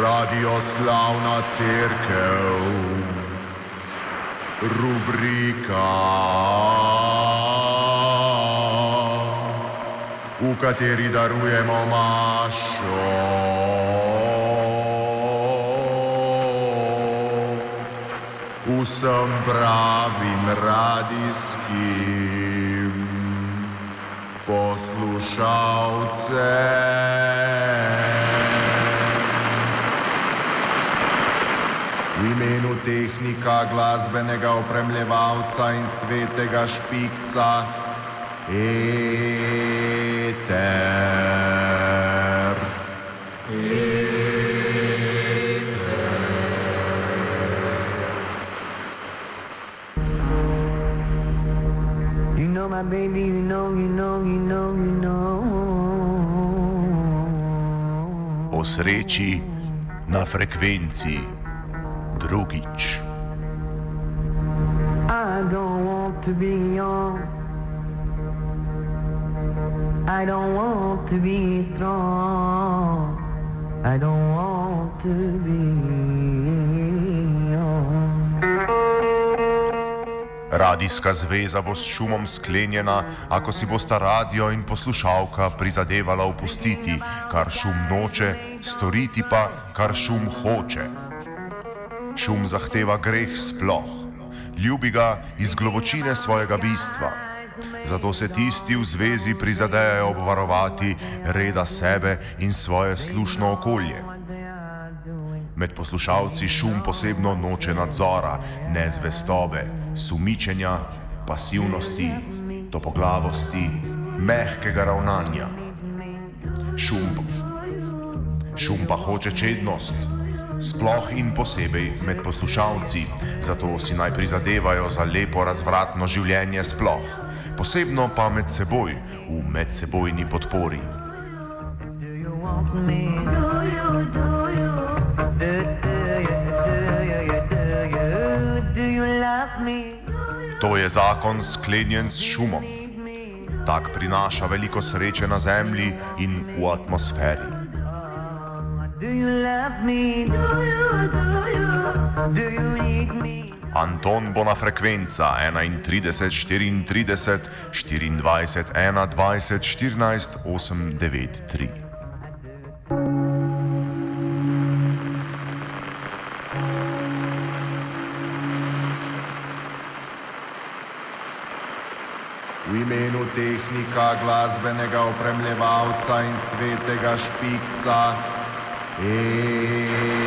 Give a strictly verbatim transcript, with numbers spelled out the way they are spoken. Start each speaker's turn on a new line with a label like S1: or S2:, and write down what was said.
S1: Radioslavna cerkev, rubrika, v kateri darujemo mašo vsem pravim radijskim poslušalcem. V imenu tehnika, glasbenega opremljevalca in svetega špikca Eter.
S2: You know my baby, you know, you know, you know, you know.
S3: O sreči na frekvenci drugič.
S2: I don't want to be young. I don't want to be strong. I don't want to be young.
S3: Radijska zveza bo s šumom sklenjena, ako si bosta radio in poslušalka prizadevala opustiti, kar šum noče, storiti pa, kar šum hoče. Šum zahteva greh sploh, ljubi ga iz globočine svojega bistva. Zato se tisti v zvezi prizadejajo obvarovati reda sebe in svoje slušno okolje. Med poslušalci šum posebno noče nadzora, nezvestobe, sumičenja, pasivnosti, topoglavosti, mehkega ravnanja. Šum, šum pa hoče čednost, sploh in posebej med poslušalci, zato si naj prizadevajo za lepo razvratno življenje sploh, posebno pa med seboj, v medsebojni podpori. To je zakon sklenjen s šumom. Tak prinaša veliko sreče na zemlji in v atmosferi. Anton bo na frekvenca enaintrideset štiriintrideset štiriindvajset enaindvajset štirinajst osem devet tri.
S1: V imenu tehnika, glasbenega opremljevalca in svetega špikca Eter.